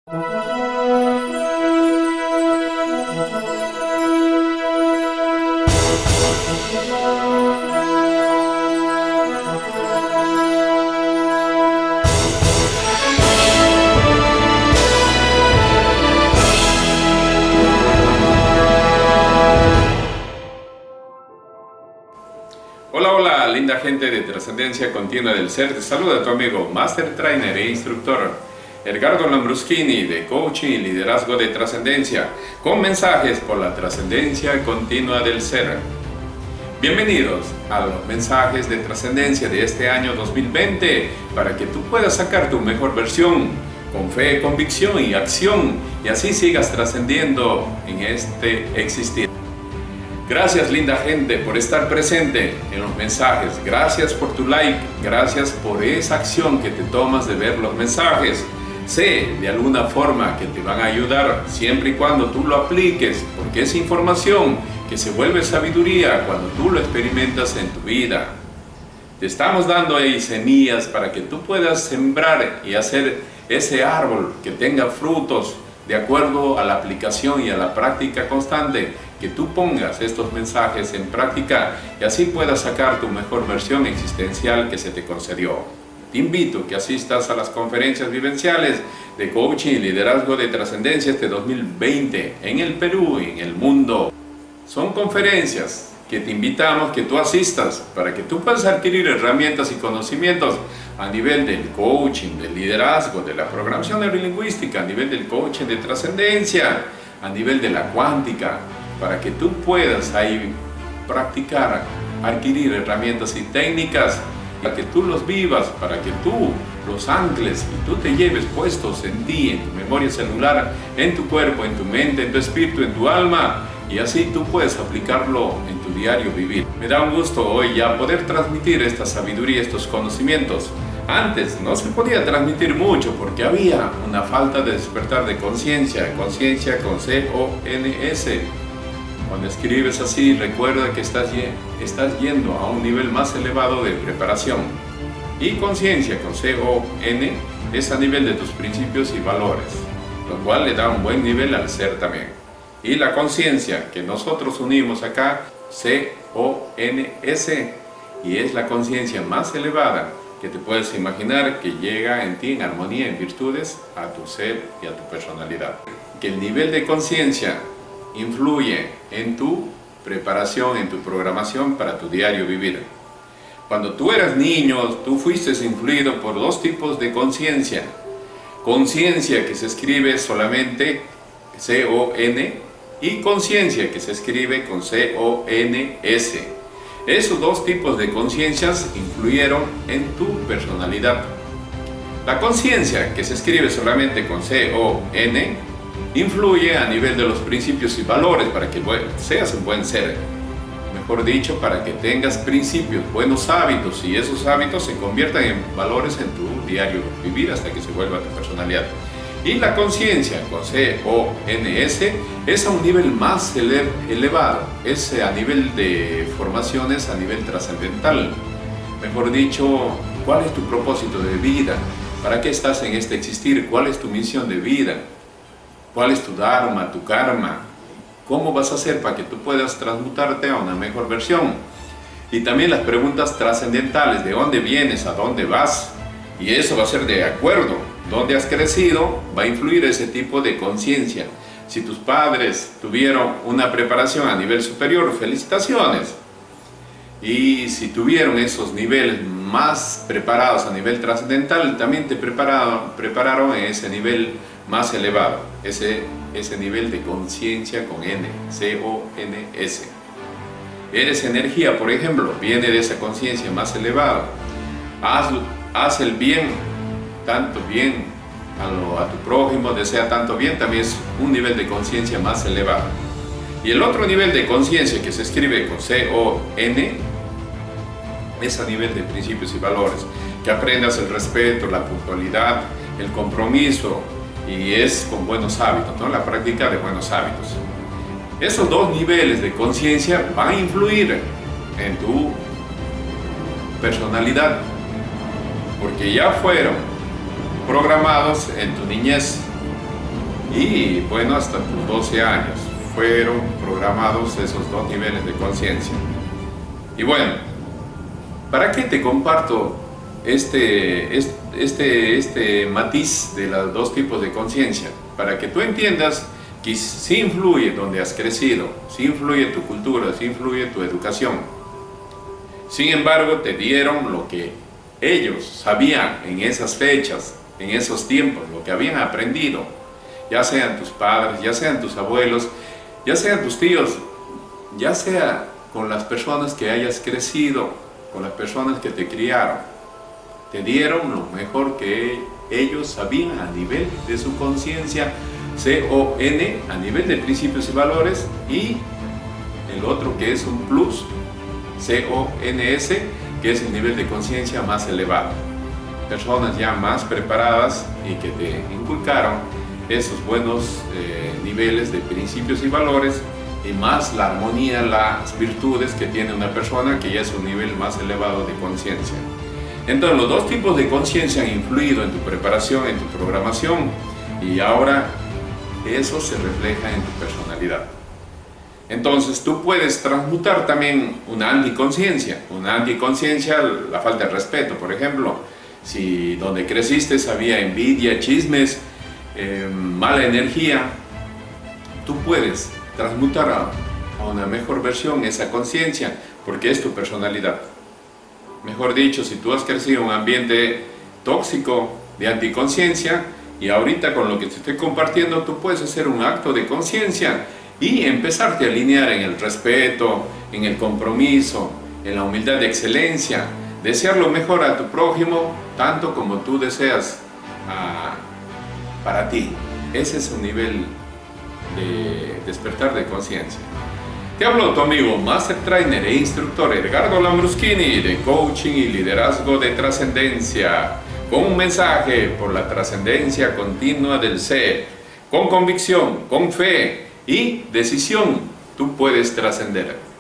Hola, hola, linda gente de Trascendencia Continua del Ser. Te saluda tu amigo, Master Trainer e Instructor Edgardo Lambruschini, de Coaching y Liderazgo de Trascendencia, con mensajes por la Trascendencia Continua del Ser. Bienvenidos a los mensajes de trascendencia de este año 2020, para que tú puedas sacar tu mejor versión, con fe, convicción y acción, y así sigas trascendiendo en este existir. Gracias, linda gente, por estar presente en los mensajes. Gracias por tu like, gracias por esa acción que te tomas de ver los mensajes. Sé de alguna forma que te van a ayudar siempre y cuando tú lo apliques, porque es información que se vuelve sabiduría cuando tú lo experimentas en tu vida. Te estamos dando ahí semillas para que tú puedas sembrar y hacer ese árbol que tenga frutos de acuerdo a la aplicación y a la práctica constante, que tú pongas estos mensajes en práctica y así puedas sacar tu mejor versión existencial que se te concedió. Te invito a que asistas a las conferencias vivenciales de coaching y liderazgo de trascendencia este 2020 en el Perú y en el mundo. Son conferencias que te invitamos que tú asistas para que tú puedas adquirir herramientas y conocimientos a nivel del coaching, del liderazgo, de la programación neurolingüística, a nivel del coaching de trascendencia, a nivel de la cuántica, para que tú puedas ahí practicar, adquirir herramientas y técnicas, para que tú los vivas, para que tú los ancles y tú te lleves puestos en ti, en tu memoria celular, en tu cuerpo, en tu mente, en tu espíritu, en tu alma, y así tú puedes aplicarlo en tu diario vivir. Me da un gusto hoy ya poder transmitir esta sabiduría, estos conocimientos. Antes no se podía transmitir mucho porque había una falta de despertar de conciencia, conciencia con C-O-N-S. Cuando escribes así, recuerda que estás yendo a un nivel más elevado de preparación. Y conciencia con C-O-N es a nivel de tus principios y valores, lo cual le da un buen nivel al ser también. Y la conciencia que nosotros unimos acá, C-O-N-S, y es la conciencia más elevada que te puedes imaginar, que llega en ti en armonía, en virtudes, a tu ser y a tu personalidad. Que el nivel de conciencia influye en tu preparación, en tu programación para tu diario vivir. Cuando tú eras niño, tú fuiste influido por dos tipos de conciencia. Conciencia que se escribe solamente C-O-N, y conciencia que se escribe con C-O-N-S. Esos dos tipos de conciencias influyeron en tu personalidad. La conciencia que se escribe solamente con C-O-N influye a nivel de los principios y valores para que seas un buen ser. Mejor dicho, para que tengas principios, buenos hábitos, y esos hábitos se conviertan en valores en tu diario vivir hasta que se vuelva tu personalidad. Y la conciencia con C-O-N-S es a un nivel más elevado, es a nivel de formaciones, a nivel trascendental. Mejor dicho, ¿cuál es tu propósito de vida? ¿Para qué estás en este existir? ¿Cuál es tu misión de vida? ¿Cuál es tu dharma, tu karma? ¿Cómo vas a hacer para que tú puedas transmutarte a una mejor versión? Y también las preguntas trascendentales, ¿de dónde vienes? ¿A dónde vas? Y eso va a ser de acuerdo. Donde has crecido va a influir ese tipo de conciencia. Si tus padres tuvieron una preparación a nivel superior, felicitaciones. Y si tuvieron esos niveles más preparados a nivel trascendental, también te prepararon en ese nivel más elevado, ese nivel de conciencia con N, C-O-N-S. Eres energía, por ejemplo, viene de esa conciencia más elevada. Haz el bien, tanto bien a tu prójimo, desea tanto bien, también es un nivel de conciencia más elevado. Y el otro nivel de conciencia que se escribe con C-O-N es a nivel de principios y valores, que aprendas el respeto, la puntualidad, el compromiso, y es con buenos hábitos, ¿no? La práctica de buenos hábitos. Esos dos niveles de conciencia van a influir en tu personalidad, porque ya fueron programados en tu niñez, y bueno, hasta tus 12 años fueron programados esos dos niveles de conciencia. Y bueno, ¿para qué te comparto este matiz de los dos tipos de conciencia? Para que tú entiendas que sí influye donde has crecido, sí influye tu cultura, sí influye tu educación. Sin embargo, te dieron lo que ellos sabían en esas fechas, en esos tiempos, lo que habían aprendido, ya sean tus padres, ya sean tus abuelos, ya sean tus tíos, ya sea con las personas que hayas crecido, con las personas que te criaron. Te dieron lo mejor que ellos sabían a nivel de su conciencia, C-O-N, a nivel de principios y valores, y el otro que es un plus, C-O-N-S, que es el nivel de conciencia más elevado. Personas ya más preparadas y que te inculcaron esos buenos niveles de principios y valores, y más la armonía, las virtudes que tiene una persona que ya es un nivel más elevado de conciencia. Entonces los dos tipos de conciencia han influido en tu preparación, en tu programación, y ahora eso se refleja en tu personalidad. Entonces tú puedes transmutar también una anticonciencia, la falta de respeto, por ejemplo. Si donde creciste había envidia, chismes, mala energía, tú puedes transmutar a una mejor versión esa conciencia, porque es tu personalidad. Mejor dicho, si tú has crecido en un ambiente tóxico de anticonciencia, y ahorita con lo que te estoy compartiendo, tú puedes hacer un acto de conciencia y empezarte a alinear en el respeto, en el compromiso, en la humildad de excelencia, desear lo mejor a tu prójimo, tanto como tú deseas para ti. Ese es un nivel de despertar de conciencia. Te hablo tu amigo, Master Trainer e Instructor Edgardo Lambruschini, de Coaching y Liderazgo de Trascendencia, con un mensaje por la trascendencia continua del ser. Con convicción, con fe y decisión, tú puedes trascender.